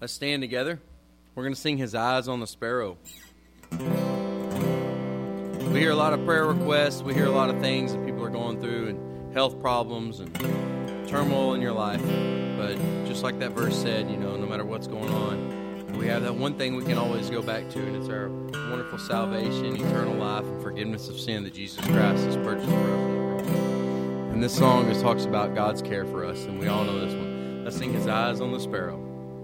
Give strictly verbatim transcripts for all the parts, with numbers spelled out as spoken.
Let's stand together. We're going to sing His Eyes on the Sparrow. We hear a lot of prayer requests. We hear a lot of things that people are going through and health problems and turmoil in your life. But just like that verse said, you know, no matter what's going on, we have that one thing we can always go back to, and it's our wonderful salvation, eternal life, and forgiveness of sin that Jesus Christ has purchased for us on the cross. And this song just talks about God's care for us, and we all know this one. Let's sing His Eyes on the Sparrow.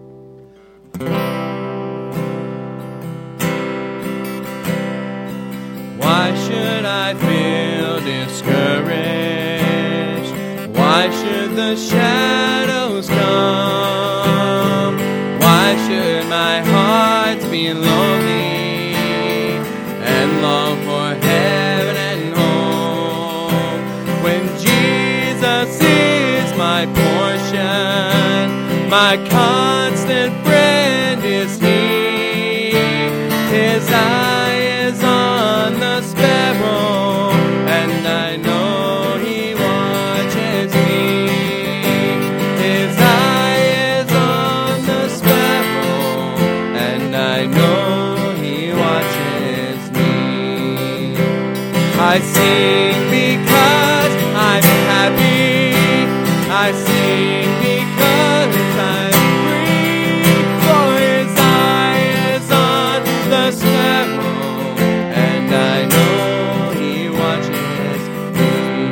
Why should I feel discouraged? Why should the shadows come? Why should my heart be lonely and long for heaven and home? When Jesus is my portion, my constant friend is He. His eye is on the sparrow, and I know He watches me. His eye is on the sparrow, and I know He watches me. I sing because I'm happy. I sing because I'm free. For His eye is on the sparrow, and I know He watches me.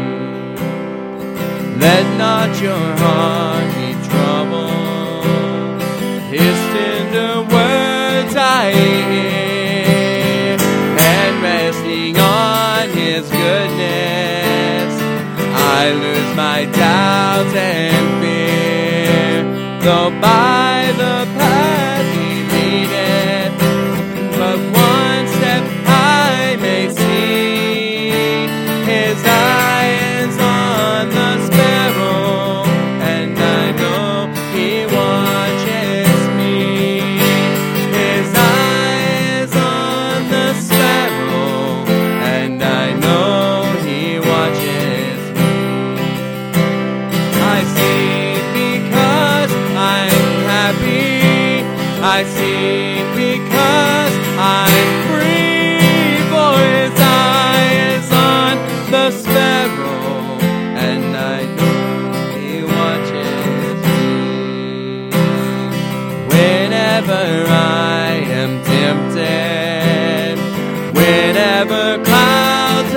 Let not your heart be troubled. His tender words I hear, and resting on His goodness, I lose my doubts and fear. Though by the path He leadeth, but one step I may see. His eye is on the sparrow, and I know He watches me. His eye is on the sparrow, and I know He watches me. I sing because I'm happy. I sing because I'm free. For His eye is on the sparrow, and I know He watches me. Whenever I am tempted, whenever clouds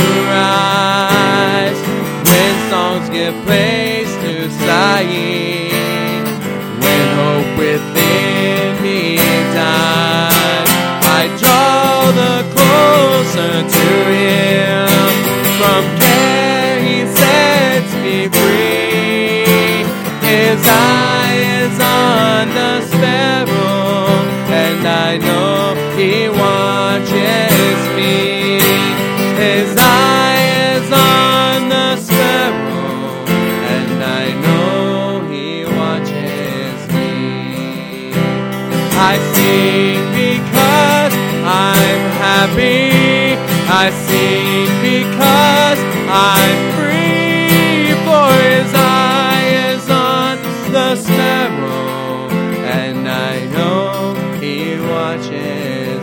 arise, when songs give place to sighing, when hope within me dies, I draw the closer to Him. From care He sets me free. His eye is on the sparrow, and I know He watches me. His eye is on the sparrow, and I know He watches me. I sing because I'm happy. I sing because I'm free. For His eye is on the sparrow, and I know He watches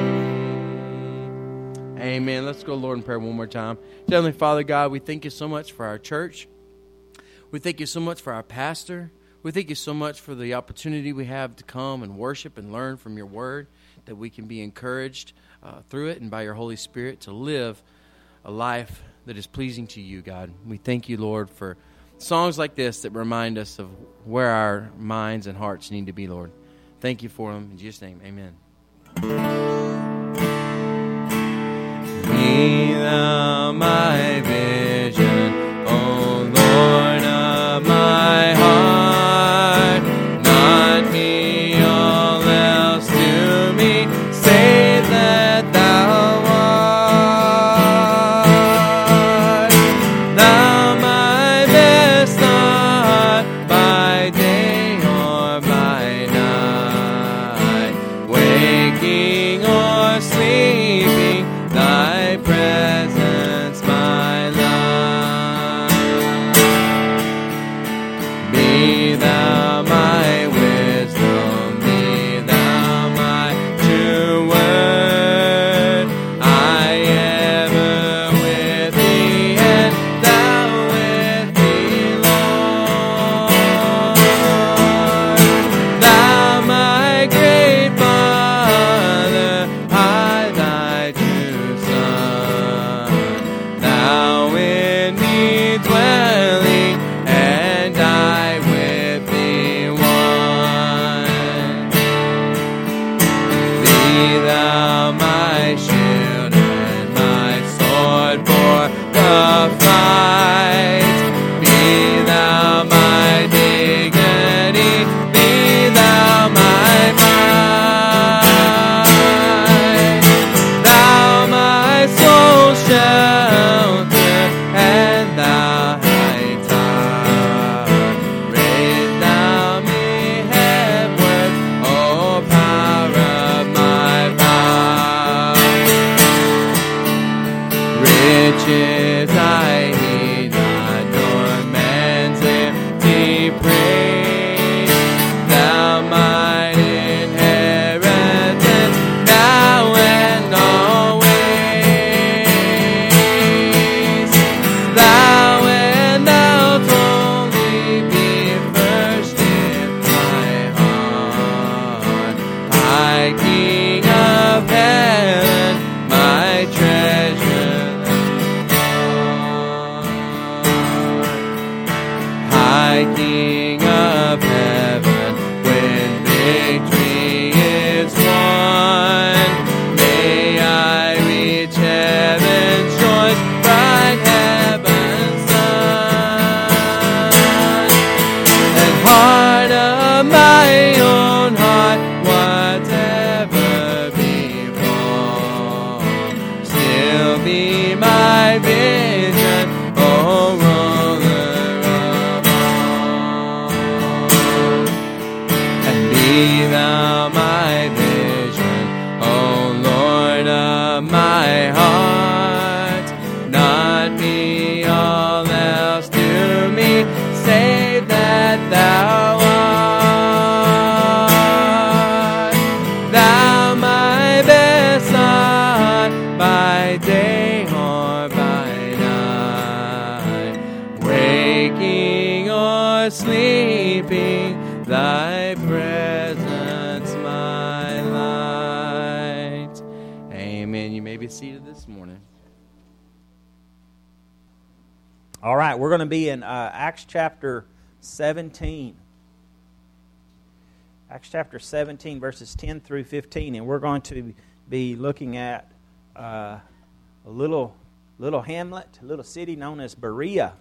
me. Amen. Let's go, Lord, in prayer one more time. Heavenly Father, God, we thank You so much for our church. We thank You so much for our pastor. We thank You so much for the opportunity we have to come and worship and learn from Your word, that we can be encouraged uh, through it and by Your Holy Spirit to live a life that is pleasing to You, God. We thank You, Lord, for songs like this that remind us of where our minds and hearts need to be, Lord. Thank You for them. In Jesus' name, amen. Be Thou my vision, O Lord of my heart, not me, all else to me, save that Thou art. Thou my best thought, by day or by night, waking or sleeping, Thy presence my be seated this morning. All right, we're going to be in uh, Acts chapter seventeen. Acts chapter seventeen, verses ten through fifteen, and we're going to be looking at uh, a little little hamlet, a little city known as Berea,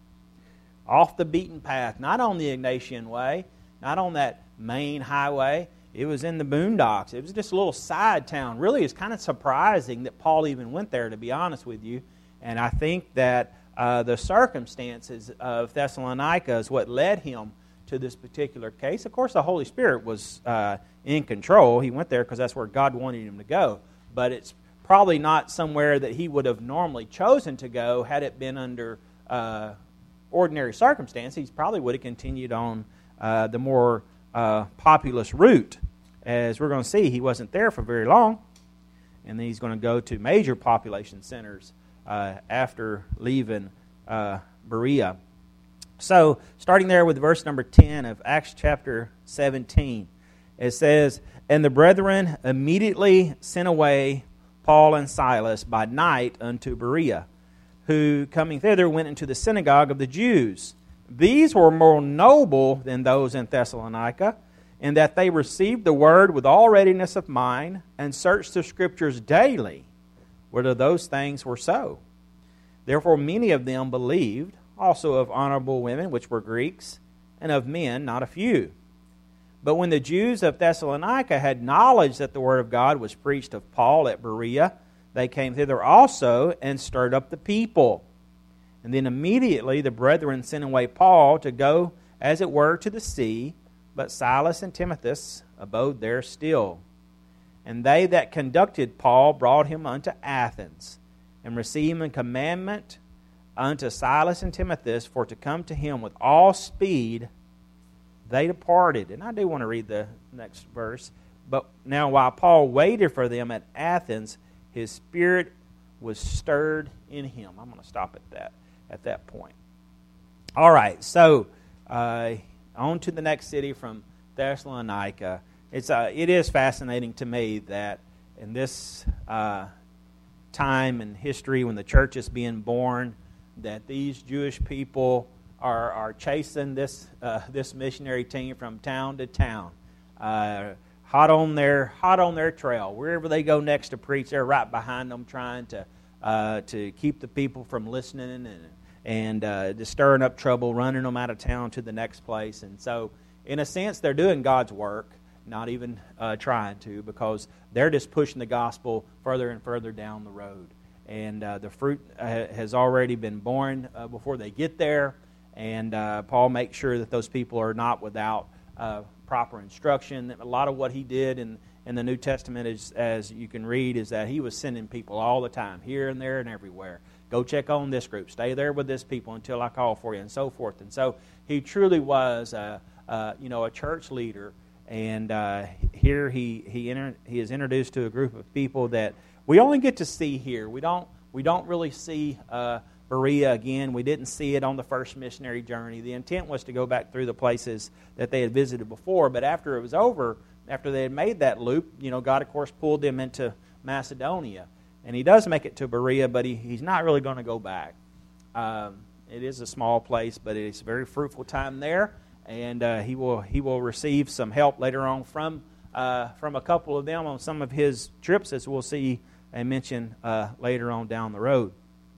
off the beaten path, not on the Ignatian Way, not on that main highway. It was in the boondocks. It was just a little side town. Really, it's kind of surprising that Paul even went there, to be honest with you. And I think that uh, the circumstances of Thessalonica is what led him to this particular case. Of course, the Holy Spirit was uh, in control. He went there because that's where God wanted him to go. But it's probably not somewhere that he would have normally chosen to go had it been under uh, ordinary circumstances. He probably would have continued on uh, the more uh, populous route. As we're going to see, he wasn't there for very long. And then he's going to go to major population centers uh, after leaving uh, Berea. So, starting there with verse number ten of Acts chapter seventeen, it says, "And the brethren immediately sent away Paul and Silas by night unto Berea, who, coming thither, went into the synagogue of the Jews. These were more noble than those in Thessalonica, in that they received the word with all readiness of mind, and searched the Scriptures daily, whether those things were so. Therefore many of them believed, also of honorable women, which were Greeks, and of men not a few. But when the Jews of Thessalonica had knowledge that the word of God was preached of Paul at Berea, they came thither also, and stirred up the people. And then immediately the brethren sent away Paul to go, as it were, to the sea, but Silas and Timothy abode there still. And they that conducted Paul brought him unto Athens, and received him a commandment unto Silas and Timothy for to come to him with all speed. They departed." And I do want to read the next verse. "But now while Paul waited for them at Athens, his spirit was stirred in him." I'm going to stop at that at that point. All right, so uh, on to the next city from Thessalonica. It's uh, it is fascinating to me that in this uh, time in history when the church is being born, that these Jewish people are are chasing this uh, this missionary team from town to town, uh, hot on their hot on their trail. Wherever they go next to preach, they're right behind them, trying to uh, to keep the people from listening and and uh, just stirring up trouble, running them out of town to the next place. And so, in a sense, they're doing God's work, not even uh, trying to, because they're just pushing the gospel further and further down the road. And uh, the fruit uh, has already been born uh, before they get there. And uh, Paul makes sure that those people are not without uh, proper instruction. A lot of what he did in, in the New Testament, is, as you can read, is that he was sending people all the time, here and there and everywhere. Go check on this group. Stay there with this people until I call for you, and so forth. And so he truly was, a, a, you know, a church leader. And uh, here he he inter- he is introduced to a group of people that we only get to see here. We don't we don't really see uh, Berea again. We didn't see it on the first missionary journey. The intent was to go back through the places that they had visited before. But after it was over, after they had made that loop, you know, God of course pulled them into Macedonia. And he does make it to Berea, but he, he's not really going to go back. Um, it is a small place, but it's a very fruitful time there. And uh, he will he will receive some help later on from uh, from a couple of them on some of his trips, as we'll see and mention uh, later on down the road.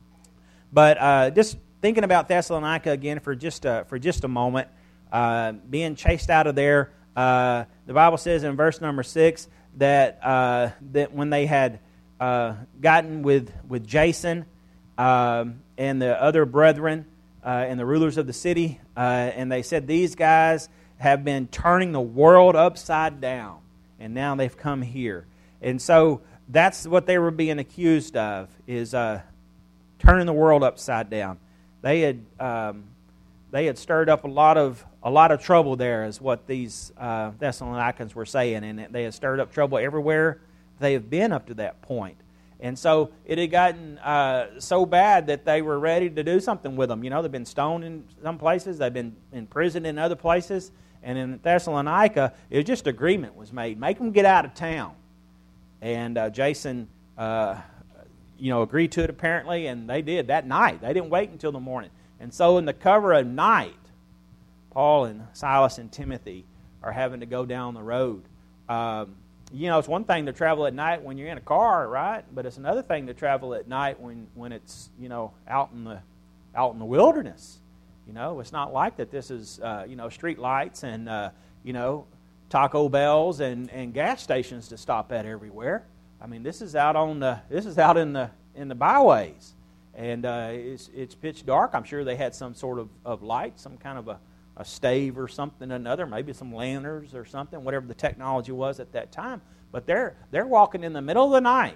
But uh, just thinking about Thessalonica again for just a, for just a moment, uh, being chased out of there. Uh, the Bible says in verse number six that uh, that when they had uh, gotten with with Jason um, and the other brethren uh, and the rulers of the city, uh, and they said these guys have been turning the world upside down, and now they've come here, and so that's what they were being accused of, is uh, turning the world upside down. They had um, they had stirred up a lot of a lot of trouble there, is what these uh, Thessalonians were saying, and they had stirred up trouble everywhere they have been up to that point. And so it had gotten uh, so bad that they were ready to do something with them. You know, they've been stoned in some places, they've been in prison in other places, and in Thessalonica, it was just agreement was made. Make them get out of town. And uh, Jason uh, you know, agreed to it apparently, and they did that night. They didn't wait until the morning. And so in the cover of night, Paul and Silas and Timothy are having to go down the road. Um, you know, it's one thing to travel at night when you're in a car, right? But it's another thing to travel at night when, when it's, you know, out in the out in the wilderness. You know, it's not like that. This is, uh, you know, street lights and, uh, you know, Taco Bells and, and gas stations to stop at everywhere. I mean, this is out on the this is out in the in the byways, and uh, it's it's pitch dark. I'm sure they had some sort of, of light, some kind of a, a stave or something or another, maybe some lanterns or something, whatever the technology was at that time. But they're they're walking in the middle of the night,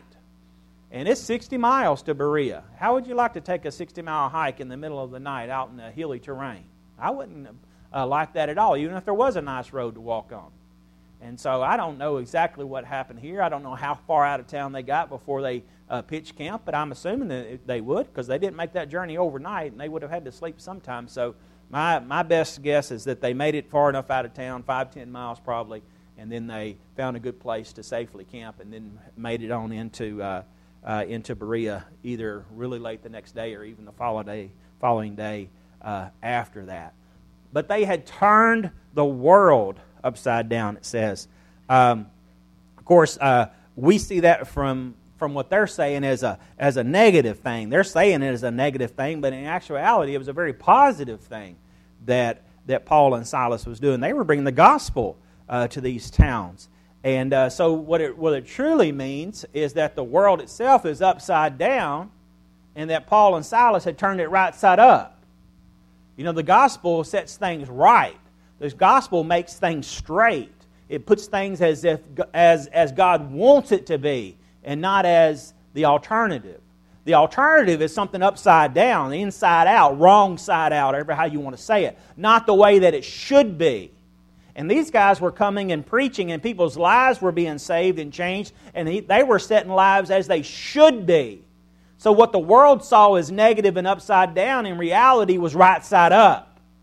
and it's sixty miles to Berea. How would you like to take a sixty mile hike in the middle of the night out in the hilly terrain? I wouldn't uh, like that at all, even if there was a nice road to walk on. And so I don't know exactly what happened here. I don't know how far out of town they got before they uh, pitched camp, but I'm assuming that they would, because they didn't make that journey overnight, and they would have had to sleep sometime. So my my best guess is that they made it far enough out of town, five, ten miles probably, and then they found a good place to safely camp, and then made it on into uh, uh, into Berea either really late the next day or even the following day, following day uh, after that. But they had turned the world upside down, it says. Um, of course, uh, we see that from from what they're saying as a as a negative thing. They're saying it as a negative thing, but in actuality, it was a very positive thing that that Paul and Silas was doing. They were bringing the gospel uh, to these towns, and uh, so what it what it truly means is that the world itself is upside down, and that Paul and Silas had turned it right side up. You know, the gospel sets things right. The gospel makes things straight. It puts things as if as as God wants it to be, and not as the alternative. The alternative is something upside down, inside out, wrong side out, however how you want to say it. Not the way that it should be. And these guys were coming and preaching, and people's lives were being saved and changed, and they were setting lives as they should be. So what the world saw as negative and upside down, in reality, was right side up.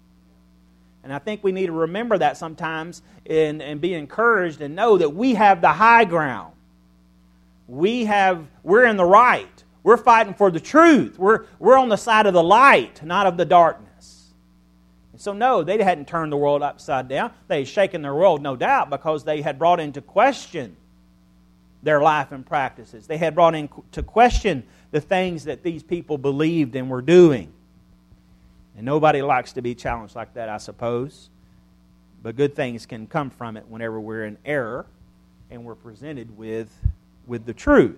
And I think we need to remember that sometimes and, and be encouraged and know that we have the high ground. We have, we're in the right. We're fighting for the truth. We're, we're on the side of the light, not of the darkness. And so no, they hadn't turned the world upside down. They had shaken their world, no doubt, because they had brought into question their life and practices. They had brought into question the things that these people believed and were doing. And nobody likes to be challenged like that, I suppose. But good things can come from it whenever we're in error and we're presented with, with the truth.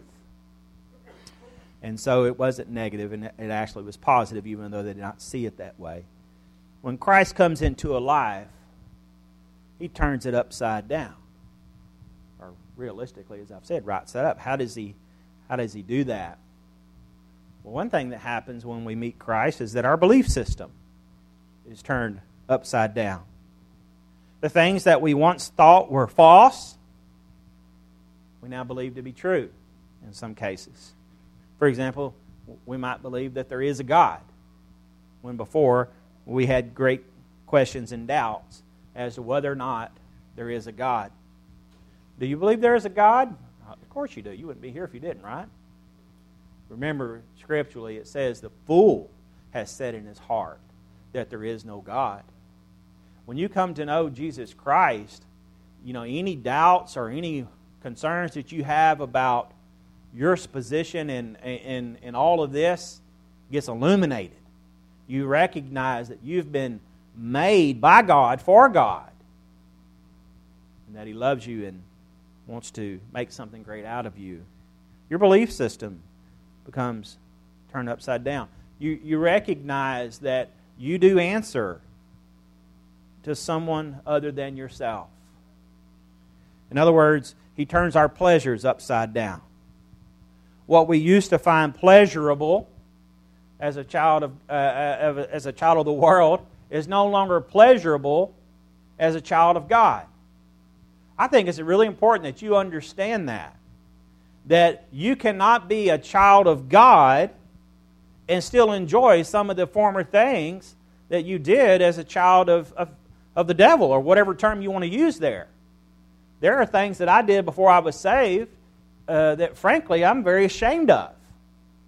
And so it wasn't negative, and it actually was positive, even though they did not see it that way. When Christ comes into a life, He turns it upside down. Or realistically, as I've said, right side up. How does He, how does He do that? Well, one thing that happens when we meet Christ is that our belief system is turned upside down. The things that we once thought were false, we now believe to be true in some cases. For example, we might believe that there is a God, when before we had great questions and doubts as to whether or not there is a God. Do you believe there is a God? Of course you do. You wouldn't be here if you didn't, right? Remember, scripturally, it says the fool has said in his heart that there is no God. When you come to know Jesus Christ, you know, any doubts or any concerns that you have about your position in, in, in all of this gets illuminated. You recognize that you've been made by God for God, and that He loves you and wants to make something great out of you. Your belief system becomes turned upside down. You, you recognize that you do answer to someone other than yourself. In other words, He turns our pleasures upside down. What we used to find pleasurable as a child of uh, as a child of the world is no longer pleasurable as a child of God. I think it's really important that you understand that. That you cannot be a child of God and still enjoy some of the former things that you did as a child of, of, of the devil, or whatever term you want to use there. There are things that I did before I was saved uh, that, frankly, I'm very ashamed of.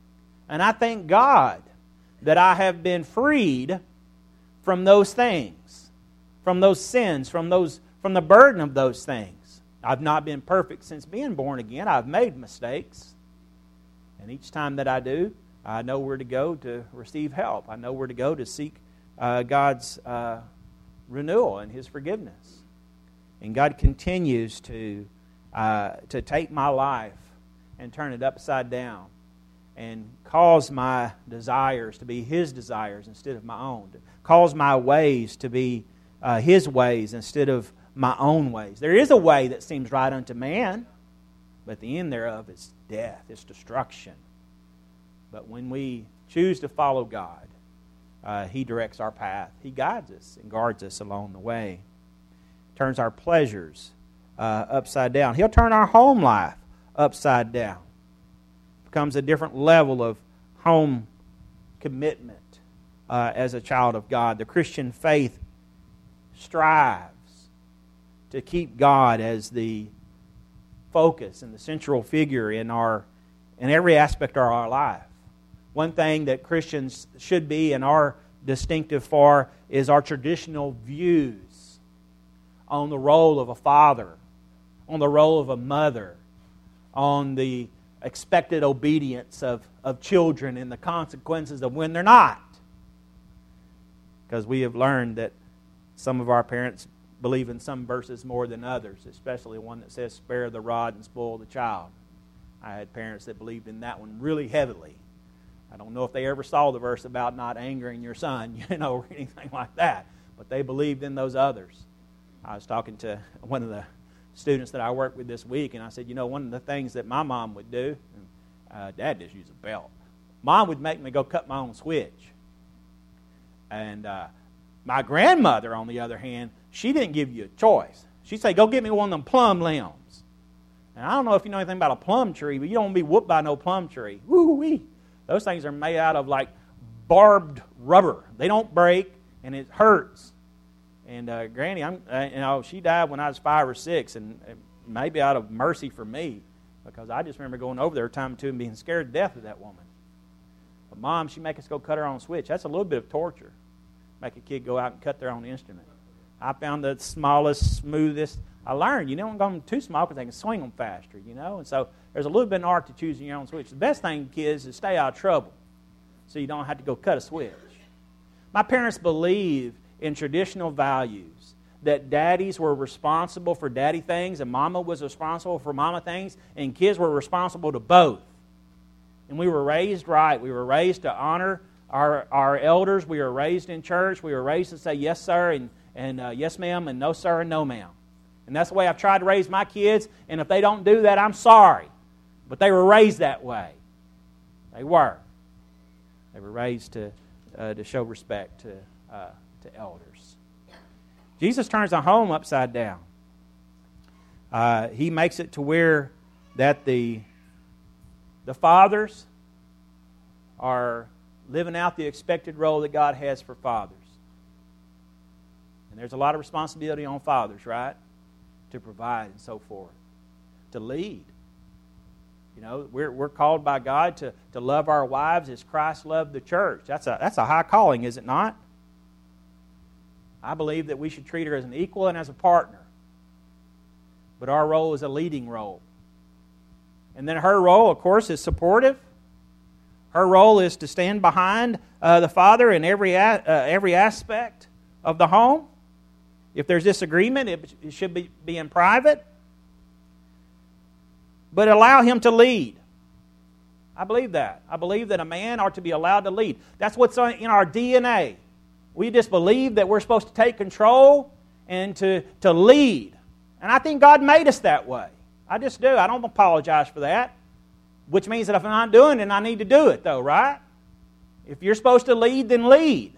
And I thank God that I have been freed from those things, from those sins, from those from the burden of those things. I've not been perfect since being born again. I've made mistakes. And each time that I do, I know where to go to receive help. I know where to go to seek uh, God's uh, renewal and His forgiveness. And God continues to uh, to take my life and turn it upside down and cause my desires to be His desires instead of my own. Cause my ways to be uh, His ways instead of my own ways. There is a way that seems right unto man, but the end thereof is death, it's destruction. But when we choose to follow God, uh, He directs our path. He guides us and guards us along the way. Turns our pleasures uh, upside down. He'll turn our home life upside down. Becomes a different level of home commitment uh, as a child of God. The Christian faith strives to keep God as the focus and the central figure in our in every aspect of our life. One thing that Christians should be and are distinctive for is our traditional views on the role of a father, on the role of a mother, on the expected obedience of, of children and the consequences of when they're not. Because we have learned that some of our parents believe in some verses more than others, especially one that says, spare the rod and spoil the child. I had parents that believed in that one really heavily. I don't know if they ever saw the verse about not angering your son, you know, or anything like that, but they believed in those others. I was talking to one of the students that I worked with this week, and I said, you know, one of the things that my mom would do, and, uh, Dad just used a belt. Mom would make me go cut my own switch. And uh, my grandmother, on the other hand, she didn't give you a choice. She'd say, go get me one of them plum limbs. And I don't know if you know anything about a plum tree, but you don't want to be whooped by no plum tree. Woo-wee. Those things are made out of like barbed rubber. They don't break, and it hurts. And uh, Granny, I'm, uh, you know, she died when I was five or six, and uh, maybe out of mercy for me, because I just remember going over there a time or two and being scared to death of that woman. But Mom, she'd make us go cut her own switch. That's a little bit of torture. Make a kid go out and cut their own instrument. I found the smallest, smoothest. I learned, you don't go them too small because they can swing them faster, you know. And so there's a little bit of art to choosing your own switch. The best thing, kids, is stay out of trouble so you don't have to go cut a switch. My parents believe in traditional values, that daddies were responsible for daddy things and mama was responsible for mama things, and kids were responsible to both. And we were raised right. We were raised to honor our, our elders. We were raised in church. We were raised to say yes, sir, and, and uh, yes, ma'am, and no, sir, and no, ma'am. And that's the way I've tried to raise my kids, and if they don't do that, I'm sorry. But they were raised that way. They were. They were raised to, uh, to show respect to uh, to elders. Jesus turns the home upside down. Uh, he makes it to where that the the fathers are living out the expected role that God has for fathers. And there's a lot of responsibility on fathers, right? To provide and so forth. To lead. You know, we're we're called by God to, to love our wives as Christ loved the church. That's a that's a high calling, is it not? I believe that we should treat her as an equal and as a partner. But our role is a leading role. And then her role, of course, is supportive. Her role is to stand behind uh, the father in every a- uh, every aspect of the home. If there's disagreement, it, it should be, be in private. But allow him to lead. I believe that. I believe that a man ought to be allowed to lead. That's what's in our D N A. We just believe that we're supposed to take control and to, to lead. And I think God made us that way. I just do. I don't apologize for that. Which means that if I'm not doing it, I need to do it, though, right? If you're supposed to lead, then lead.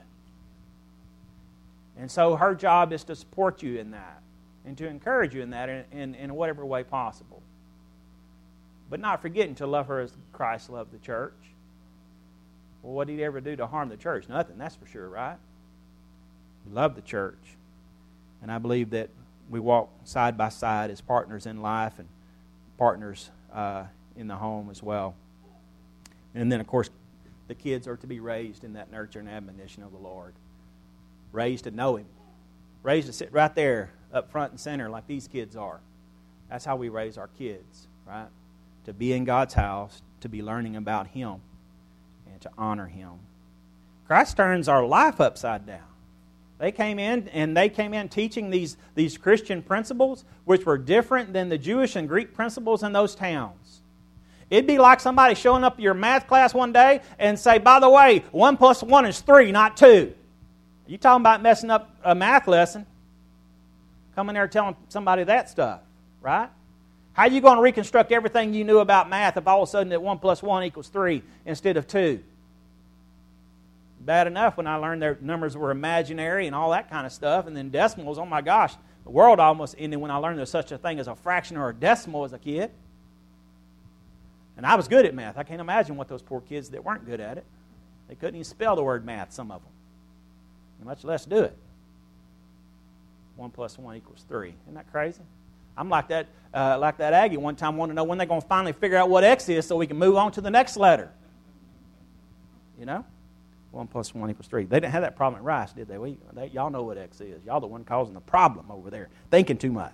And so her job is to support you in that and to encourage you in that in, in, in whatever way possible. But not forgetting to love her as Christ loved the church. Well, what did he ever do to harm the church? Nothing, that's for sure, right? He loved the church. And I believe that we walk side by side as partners in life and partners uh, in the home as well. And then, of course, the kids are to be raised in that nurture and admonition of the Lord. Raised to know Him. Raised to sit right there up front and center like these kids are. That's how we raise our kids, right? To be in God's house, to be learning about Him, and to honor Him. Christ turns our life upside down. They came in, and they came in teaching these, these Christian principles, which were different than the Jewish and Greek principles in those towns. It'd be like somebody showing up to your math class one day and say, by the way, one plus one is three, not two. You talking about messing up a math lesson? Coming there telling somebody that stuff, right? How are you going to reconstruct everything you knew about math if all of a sudden that one plus one equals three instead of two? Bad enough when I learned their numbers were imaginary and all that kind of stuff, and then decimals, oh my gosh, the world almost ended when I learned there's such a thing as a fraction or a decimal as a kid. And I was good at math. I can't imagine what those poor kids that weren't good at it. They couldn't even spell the word math, some of them. Much less do it. One plus one equals three. Isn't that crazy? I'm like that, uh, like that Aggie one time wanted to know when they're going to finally figure out what X is so we can move on to the next letter. You know? One plus one equals three. They didn't have that problem at Rice, did they? We, they y'all know what X is. Y'all the one causing the problem over there, thinking too much.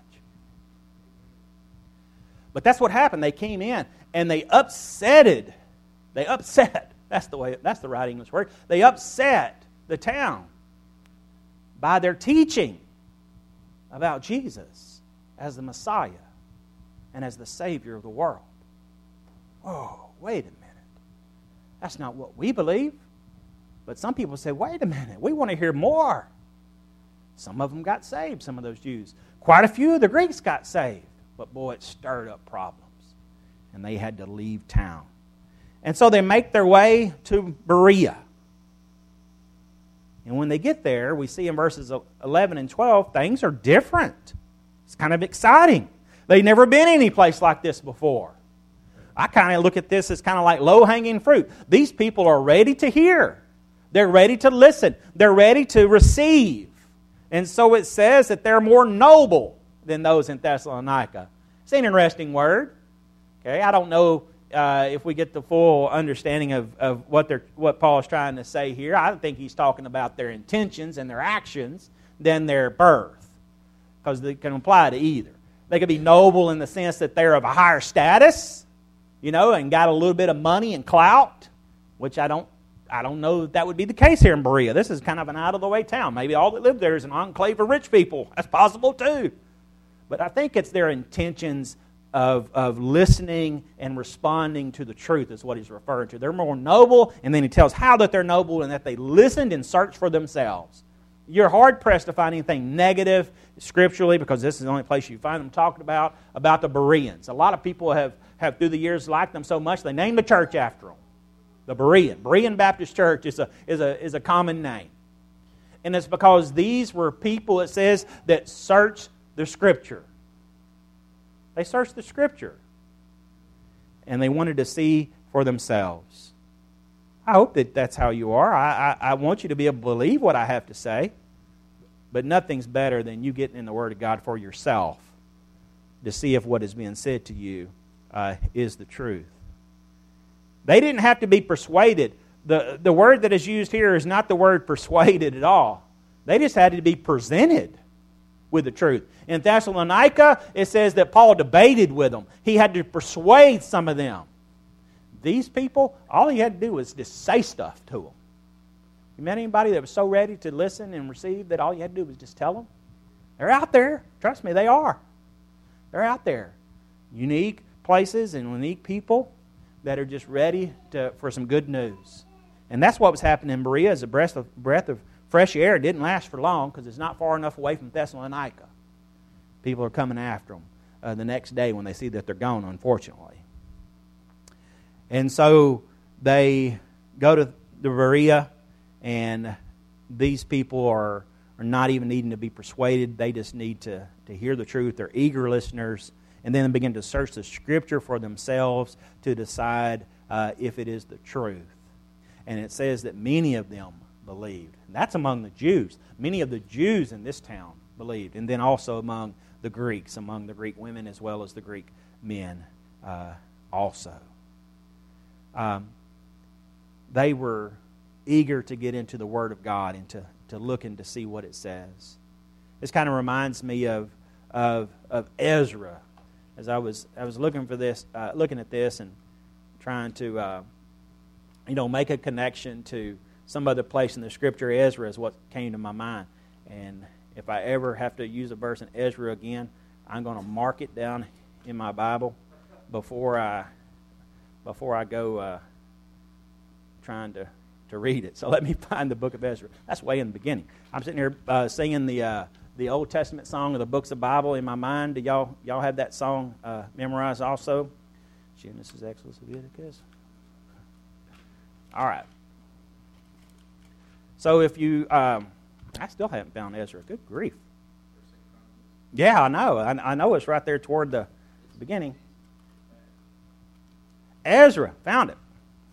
But that's what happened. They came in and they upsetted. They upset. That's the way. That's the right English word. They upset the town by their teaching about Jesus as the Messiah and as the Savior of the world. Oh, wait a minute. That's not what we believe. But some people say, wait a minute, we want to hear more. Some of them got saved, some of those Jews. Quite a few of the Greeks got saved. But boy, it stirred up problems. And they had to leave town. And so they make their way to Berea. And when they get there, we see in verses eleven and twelve, things are different. It's kind of exciting. They've never been any place like this before. I kind of look at this as kind of like low-hanging fruit. These people are ready to hear. They're ready to listen. They're ready to receive. And so it says that they're more noble than those in Thessalonica. It's an interesting word. Okay, I don't know uh, if we get the full understanding of, of what they're what Paul's trying to say here. I think he's talking about their intentions and their actions than their birth, because they can apply to either. They could be noble in the sense that they're of a higher status, you know, and got a little bit of money and clout, which I don't I don't know that that would be the case here in Berea. This is kind of an out-of-the-way town. Maybe all that live there is an enclave of rich people. That's possible too. But I think it's their intentions of, of listening and responding to the truth is what he's referring to. They're more noble, and then he tells how that they're noble and that they listened and searched for themselves. You're hard-pressed to find anything negative scripturally, because this is the only place you find them talking about, about the Bereans. A lot of people have, have through the years liked them so much they named the church after them. The Berean. Berean Baptist Church is a, is a, is a common name. And it's because these were people, it says, that searched the Scripture. They searched the Scripture. And they wanted to see for themselves. I hope that that's how you are. I, I, I want you to be able to believe what I have to say. But nothing's better than you getting in the Word of God for yourself to see if what is being said to you uh, is the truth. They didn't have to be persuaded. The, the word that is used here is not the word persuaded at all. They just had to be presented with the truth. In Thessalonica, it says that Paul debated with them. He had to persuade some of them. These people, all he had to do was just say stuff to them. You met anybody that was so ready to listen and receive that all you had to do was just tell them? They're out there. Trust me, they are. They're out there. Unique places and unique people that are just ready to, for some good news. And that's what was happening in Berea, is a breath of, breath of fresh air. It didn't last for long because it's not far enough away from Thessalonica. People are coming after them uh, the next day when they see that they're gone, unfortunately. And so they go to the Berea, and these people are, are not even needing to be persuaded. They just need to, to hear the truth. They're eager listeners. And then begin to search the Scripture for themselves to decide uh, if it is the truth. And it says that many of them believed. And that's among the Jews. Many of the Jews in this town believed. And then also among the Greeks, among the Greek women as well as the Greek men uh, also. Um, they were eager to get into the Word of God and to, to look and to see what it says. This kind of reminds me of of, of Ezra. As I was I was looking for this, uh, looking at this and trying to uh, you know make a connection to some other place in the Scripture. Ezra is what came to my mind, and if I ever have to use a verse in Ezra again, I'm going to mark it down in my Bible before I before I go uh, trying to, to read it. So let me find the book of Ezra. That's way in the beginning. I'm sitting here uh, singing the uh, the Old Testament song of the books of the Bible in my mind. Do y'all y'all have that song uh, memorized also? Genesis, Exodus, Leviticus. All right. So if you, um, I still haven't found Ezra. Good grief. Yeah, I know. I, I know it's right there toward the beginning. Ezra, found it.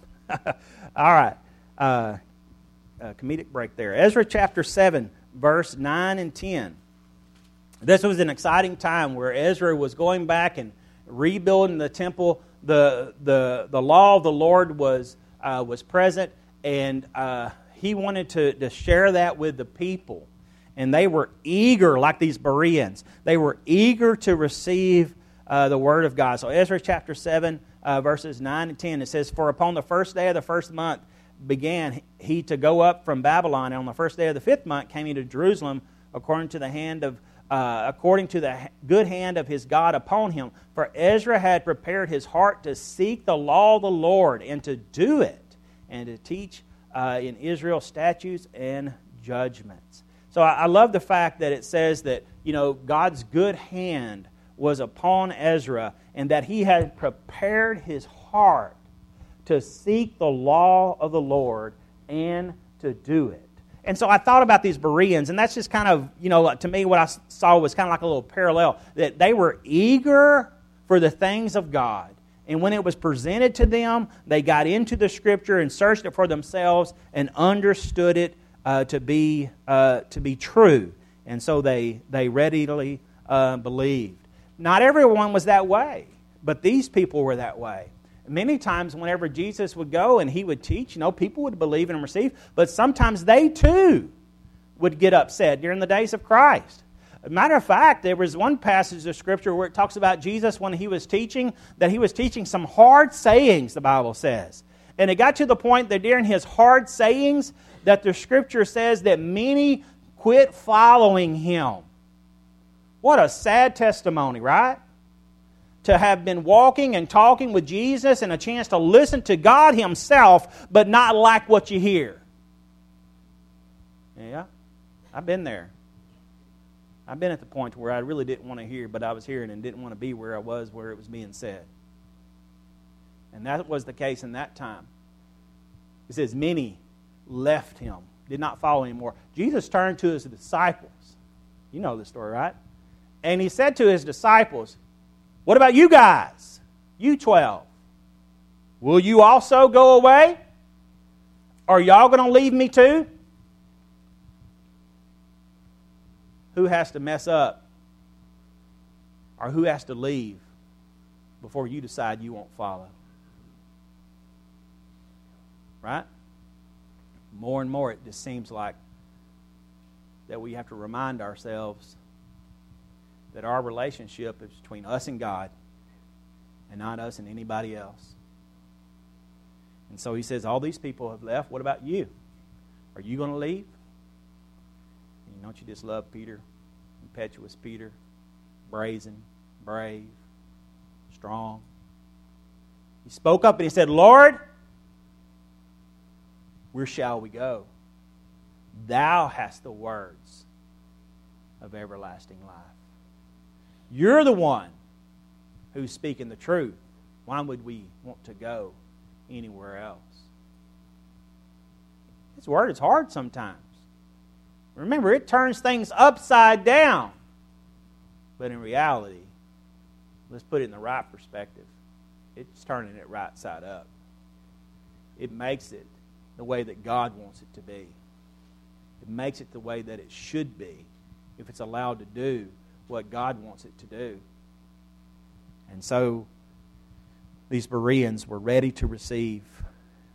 All right. Uh, a comedic break there. Ezra chapter seven, verse nine and ten. This was an exciting time where Ezra was going back and rebuilding the temple. The the, the law of the Lord was uh, was present, and uh, he wanted to, to share that with the people. And they were eager, like these Bereans. They were eager to receive uh, the Word of God. So Ezra chapter seven, uh, verses nine and ten, it says, "For upon the first day of the first month began he to go up from Babylon, and on the first day of the fifth month came he to Jerusalem, according to the hand of uh, according to the good hand of his God upon him. For Ezra had prepared his heart to seek the law of the Lord, and to do it, and to teach uh, in Israel statutes and judgments." So I love the fact that it says that, you know, God's good hand was upon Ezra, and that he had prepared his heart to seek the law of the Lord and to do it. And so I thought about these Bereans, and that's just kind of, you know, to me what I saw was kind of like a little parallel, that they were eager for the things of God. And when it was presented to them, they got into the Scripture and searched it for themselves and understood it Uh, to be uh, to be true, and so they they readily uh, believed. Not everyone was that way, but these people were that way. Many times, whenever Jesus would go and he would teach, you know, people would believe and receive, but sometimes they too would get upset during the days of Christ. As a matter of fact, there was one passage of Scripture where it talks about Jesus when he was teaching, that he was teaching some hard sayings, the Bible says. And it got to the point that during his hard sayings, that the Scripture says that many quit following him. What a sad testimony, right? To have been walking and talking with Jesus and a chance to listen to God Himself, but not like what you hear. Yeah, I've been there. I've been at the point where I really didn't want to hear, but I was hearing and didn't want to be where I was, where it was being said. And that was the case in that time. It says many left him, did not follow anymore. Jesus turned to his disciples. You know the story, right? And he said to his disciples, "What about you guys? You twelve. Will you also go away? Are y'all going to leave me too?" Who has to mess up? Or who has to leave before you decide you won't follow? Right? More and more it just seems like that we have to remind ourselves that our relationship is between us and God and not us and anybody else. And so he says, all these people have left. What about you? Are you going to leave? And don't you just love Peter? Impetuous Peter, brazen, brave, strong. He spoke up and he said, "Lord, where shall we go? Thou hast the words of everlasting life." You're the one who's speaking the truth. Why would we want to go anywhere else? His word is hard sometimes. Remember, it turns things upside down. But in reality, let's put it in the right perspective. It's turning it right side up. It makes it the way that God wants it to be. It makes it the way that it should be if it's allowed to do what God wants it to do. And so these Bereans were ready to receive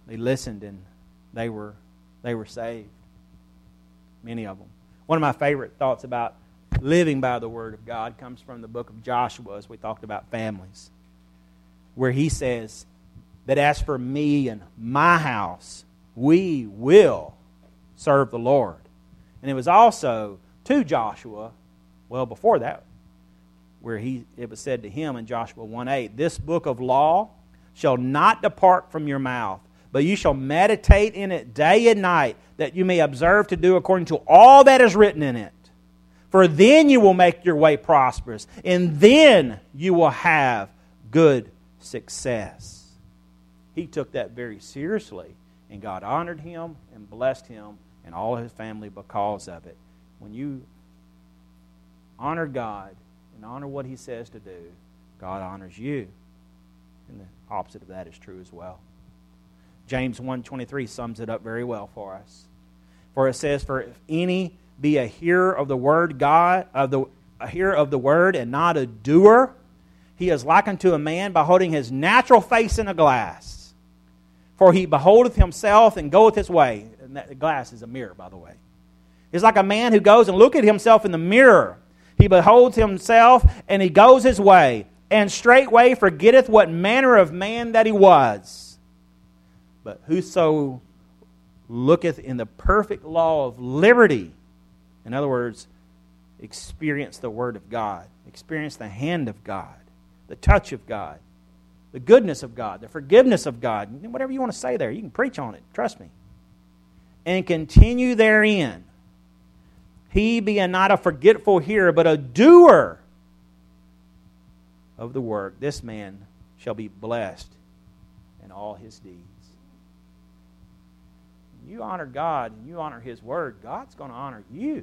They listened and they were they were saved. Many of them. One of my favorite thoughts about living by the Word of God comes from the book of Joshua, as we talked about families, where he says that as for me and my house, we will serve the Lord. And it was also to Joshua, well before that, where he it was said to him in Joshua one eight, this book of law shall not depart from your mouth, but you shall meditate in it day and night, that you may observe to do according to all that is written in it. For then you will make your way prosperous, and then you will have good success. He took that very seriously, and God honored him and blessed him and all of his family because of it. When you honor God and honor what He says to do, God honors you. And the opposite of that is true as well. James one twenty-three sums it up very well for us. For it says, for if any be a hearer of the word God, of the a hearer of the word and not a doer, he is like unto a man beholding his natural face in a glass. For he beholdeth himself and goeth his way. And that glass is a mirror, by the way. It's like a man who goes and looketh at himself in the mirror. He beholds himself and he goes his way, and straightway forgetteth what manner of man that he was. But whoso looketh in the perfect law of liberty, in other words, experience the Word of God, experience the hand of God, the touch of God, the goodness of God, the forgiveness of God, whatever you want to say there, you can preach on it, trust me. And continue therein. He being not a forgetful hearer, but a doer of the word, this man shall be blessed in all his deeds. When you honor God and you honor His Word, God's going to honor you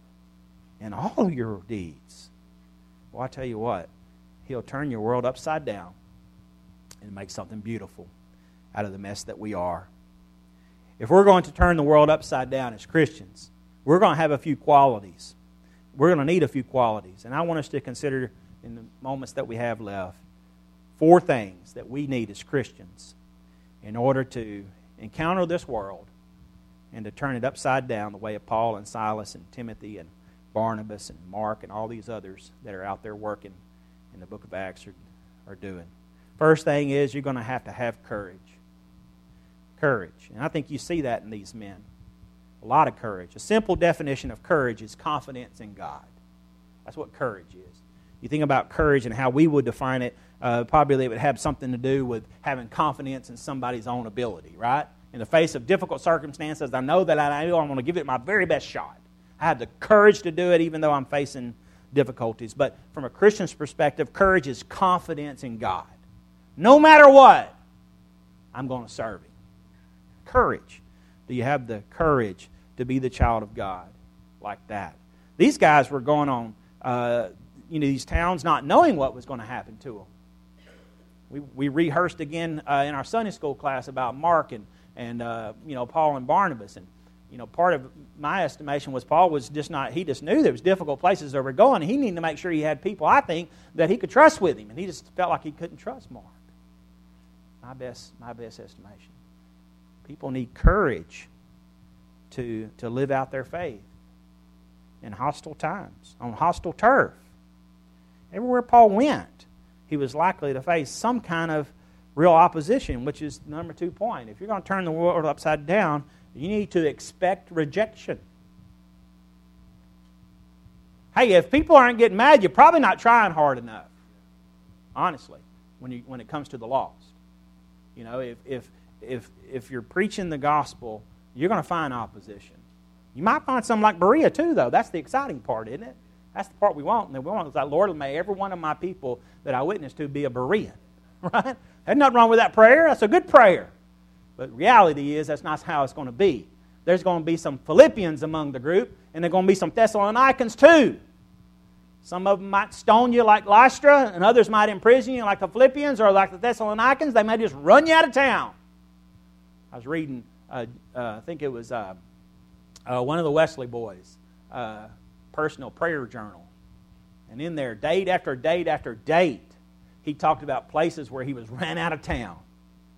in all of your deeds. Well, I tell you what, He'll turn your world upside down and make something beautiful out of the mess that we are. If we're going to turn the world upside down as Christians, we're going to have a few qualities. We're going to need a few qualities. And I want us to consider, in the moments that we have left, four things that we need as Christians in order to encounter this world and to turn it upside down the way of Paul and Silas and Timothy and Barnabas and Mark and all these others that are out there working in the book of Acts are, are doing. First thing is you're going to have to have courage. Courage. And I think you see that in these men. A lot of courage. A simple definition of courage is confidence in God. That's what courage is. You think about courage and how we would define it, uh, probably it would have something to do with having confidence in somebody's own ability, right? In the face of difficult circumstances, I know that I know I'm going to give it my very best shot. I have the courage to do it even though I'm facing difficulties. But from a Christian's perspective, courage is confidence in God. No matter what, I'm going to serve Him. Courage. Do you have the courage to be the child of God like that? These guys were going on, uh, you know, these towns not knowing what was going to happen to them. We we rehearsed again uh, in our Sunday school class about Mark and and uh, you know Paul and Barnabas, and you know part of my estimation was Paul was just not he just knew there was difficult places they were going, and he needed to make sure he had people I think that he could trust with him, and he just felt like he couldn't trust Mark. My best my best estimation. People need courage to to live out their faith in hostile times, on hostile turf. Everywhere Paul went, he was likely to face some kind of real opposition, which is the number two point. If you're going to turn the world upside down, you need to expect rejection. Hey, if people aren't getting mad, you're probably not trying hard enough. Honestly, when you when it comes to the lost. You know, if if if if you're preaching the gospel, you're going to find opposition. You might find something like Berea too, though. That's the exciting part, isn't it? That's the part we want. And we want is like, Lord, may every one of my people that I witness to be a Berean. Right? There's nothing wrong with that prayer. That's a good prayer. But reality is that's not how it's going to be. There's going to be some Philippians among the group, and there's going to be some Thessalonians too. Some of them might stone you like Lystra, and others might imprison you like the Philippians or like the Thessalonians. They may just run you out of town. I was reading, uh, uh, I think it was uh, uh, one of the Wesley boys' uh, personal prayer journal. And in there, date after date after date, he talked about places where he was ran out of town.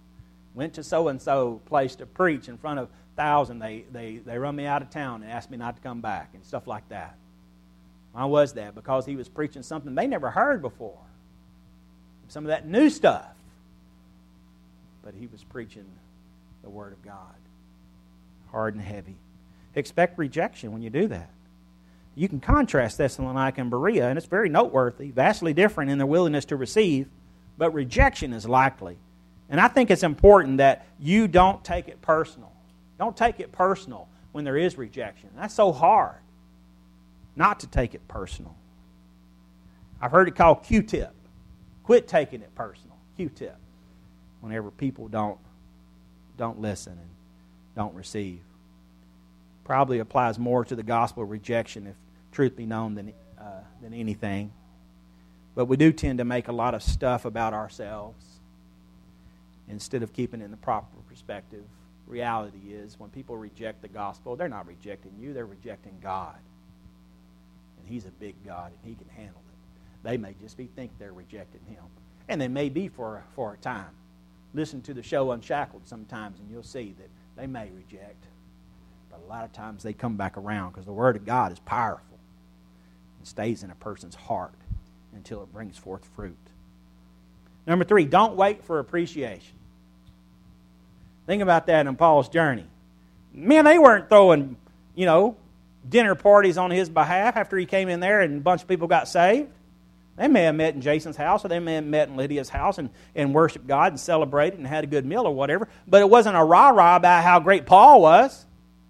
Went to so-and-so place to preach in front of thousand. They, they, they run me out of town and asked me not to come back and stuff like that. Why was that? Because he was preaching something they never heard before. Some of that new stuff. But he was preaching the Word of God. Hard and heavy. Expect rejection when you do that. You can contrast Thessalonica and Berea, and it's very noteworthy, vastly different in their willingness to receive, but rejection is likely. And I think it's important that you don't take it personal. Don't take it personal when there is rejection. That's so hard not to take it personal. I've heard it called Q-tip. Quit taking it personal. Q-tip. Whenever people don't, don't listen and don't receive. Probably applies more to the gospel of rejection, if truth be known, than, uh, than anything. But we do tend to make a lot of stuff about ourselves instead of keeping it in the proper perspective. Reality is, when people reject the gospel, they're not rejecting you, they're rejecting God. And He's a big God, and He can handle it. They may just be think they're rejecting Him. And they may be for, for a time. Listen to the show Unshackled sometimes, and you'll see that they may reject. But a lot of times they come back around because the Word of God is powerful and stays in a person's heart until it brings forth fruit. Number three, don't wait for appreciation. Think about that in Paul's journey. Man, they weren't throwing, you know, dinner parties on his behalf after he came in there and a bunch of people got saved. They may have met in Jason's house, or they may have met in Lydia's house and, and worshiped God and celebrated and had a good meal or whatever. But it wasn't a rah-rah about how great Paul was.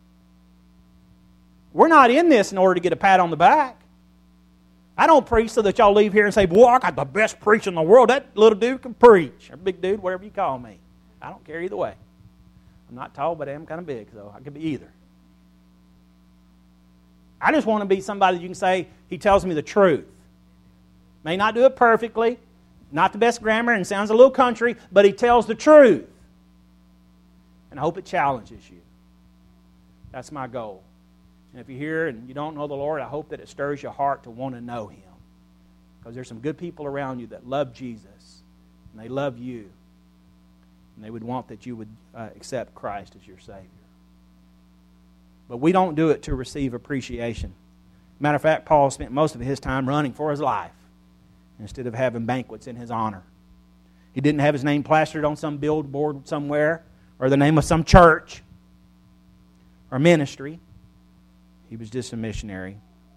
We're not in this in order to get a pat on the back. I don't preach so that y'all leave here and say, boy, I got the best preacher in the world. That little dude can preach. Or big dude, whatever you call me. I don't care either way. I'm not tall, but I am kind of big, so I could be either. I just want to be somebody that you can say, he tells me the truth. May not do it perfectly, not the best grammar, and sounds a little country, but he tells the truth. And I hope it challenges you. That's my goal. And if you're here and you don't know the Lord, I hope that it stirs your heart to want to know Him. Because there's some good people around you that love Jesus, and they love you. And they would want that you would uh, accept Christ as your Savior. But we don't do it to receive appreciation. Matter of fact, Paul spent most of his time running for his life instead of having banquets in his honor. He didn't have his name plastered on some billboard somewhere or the name of some church or ministry. He was just a missionary.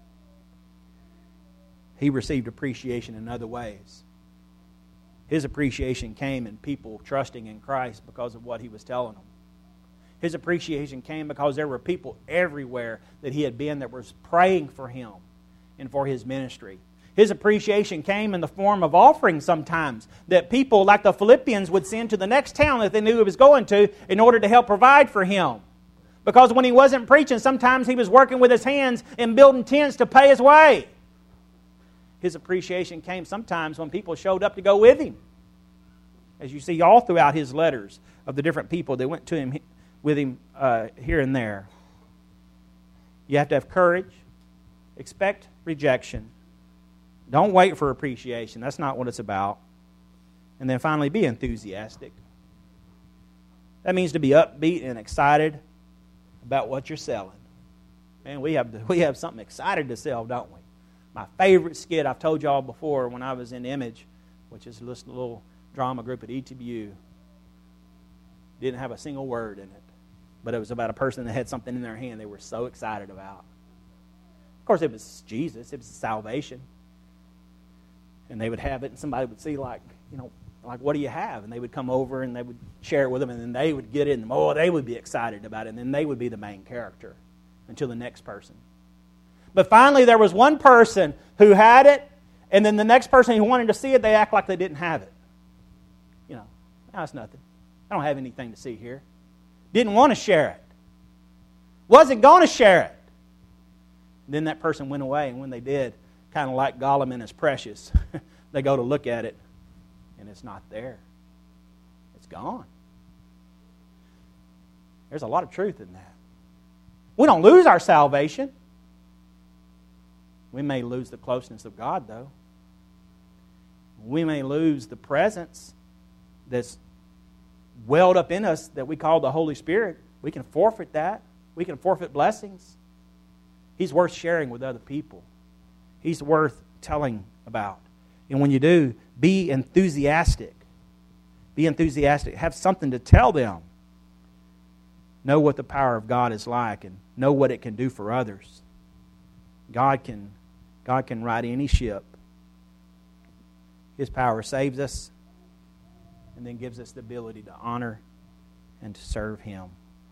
He received appreciation in other ways. His appreciation came in people trusting in Christ because of what he was telling them. His appreciation came because there were people everywhere that he had been that was praying for him and for his ministry. His appreciation came in the form of offerings sometimes that people like the Philippians would send to the next town that they knew he was going to in order to help provide for him. Because when he wasn't preaching, sometimes he was working with his hands and building tents to pay his way. His appreciation came sometimes when people showed up to go with him. As you see all throughout his letters of the different people that went to him with him uh, here and there. You have to have courage. Expect rejection. Don't wait for appreciation. That's not what it's about. And then finally, be enthusiastic. That means to be upbeat and excited about what you're selling. Man, we have we have something excited to sell, don't we? My favorite skit, I've told y'all before, when I was in Image, which is a little drama group at E T B U, didn't have a single word in it. But it was about a person that had something in their hand they were so excited about. Of course, it was Jesus. It was salvation. And they would have it, and somebody would see, like, you know, like, what do you have? And they would come over, and they would share it with them, and then they would get it, and oh, they would be excited about it, and then they would be the main character until the next person. But finally, there was one person who had it, and then the next person who wanted to see it, they act like they didn't have it. You know, that's nothing. I don't have anything to see here. Didn't want to share it. Wasn't going to share it. And then that person went away, and when they did, kind of like Gollum and his precious, they go to look at it, and it's not there. It's gone. There's a lot of truth in that. We don't lose our salvation. We may lose the closeness of God, though. We may lose the presence that's welled up in us that we call the Holy Spirit, we can forfeit that. We can forfeit blessings. He's worth sharing with other people. He's worth telling about. And when you do, be enthusiastic. Be enthusiastic. Have something to tell them. Know what the power of God is like and know what it can do for others. God can, God can right any ship. His power saves us and then gives us the ability to honor and to serve Him.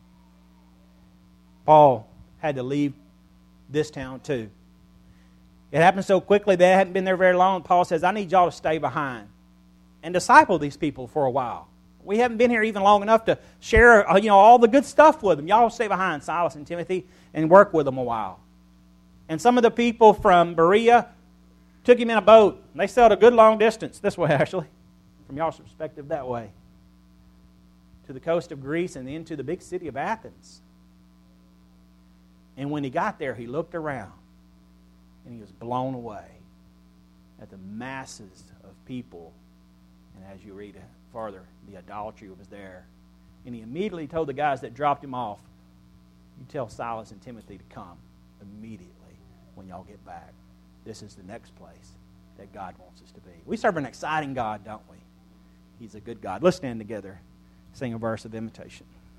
Paul had to leave this town too. It happened so quickly they hadn't been there very long. Paul says, I need y'all to stay behind and disciple these people for a while. We haven't been here even long enough to share you know, all the good stuff with them. Y'all stay behind, Silas and Timothy, and work with them a while. And some of the people from Berea took him in a boat. They sailed a good long distance, this way actually, from y'all's perspective that way, to the coast of Greece and then to the big city of Athens. And when he got there, he looked around and he was blown away at the masses of people. And as you read farther, the idolatry was there. And he immediately told the guys that dropped him off, you tell Silas and Timothy to come immediately when y'all get back. This is the next place that God wants us to be. We serve an exciting God, don't we? He's a good God. Let's stand together, sing a verse of invitation.